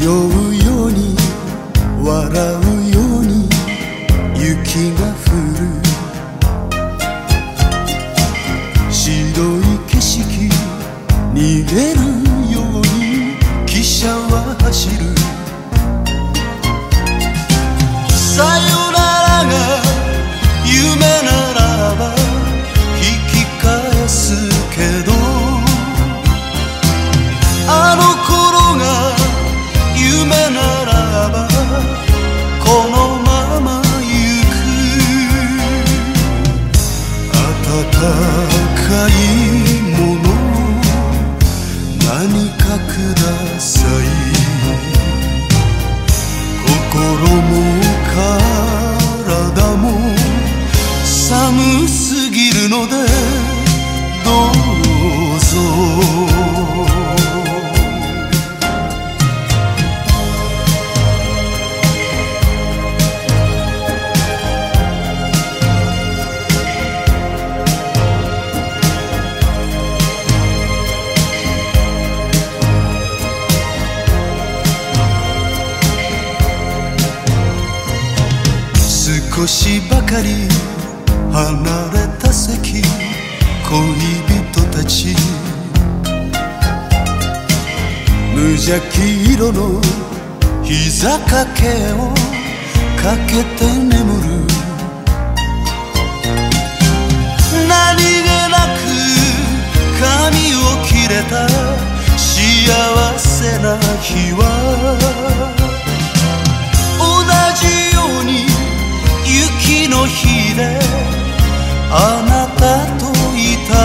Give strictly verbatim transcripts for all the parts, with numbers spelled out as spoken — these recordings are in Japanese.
匂うように笑うように雪が降る。白い景色逃げるように汽車は走る。さよならが夢ならば引き返すけど、あの頃が夢ならばこのまま行く。温かいもの何かください。心も体も寒すぎるのでどうぞ。少しばかり離れた席、恋人たち無邪気色の膝掛けをかけて眠る。何気なく髪を切れた幸せな日は同じように雪の日であなたといた。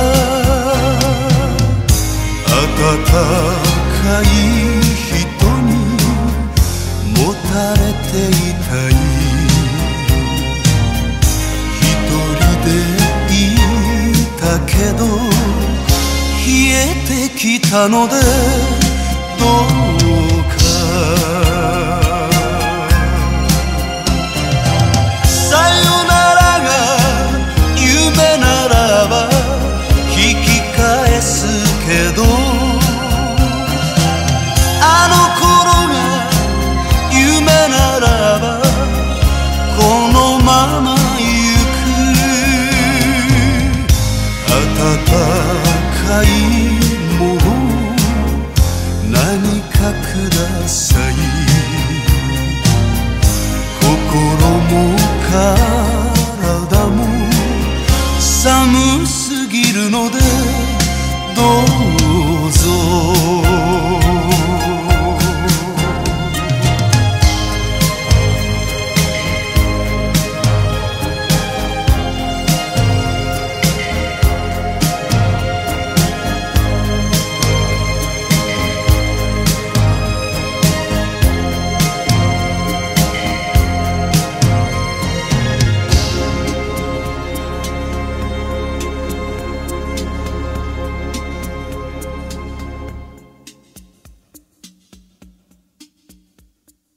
温かい人にもたれていたい。一人でいたけど冷えてきたのでどうか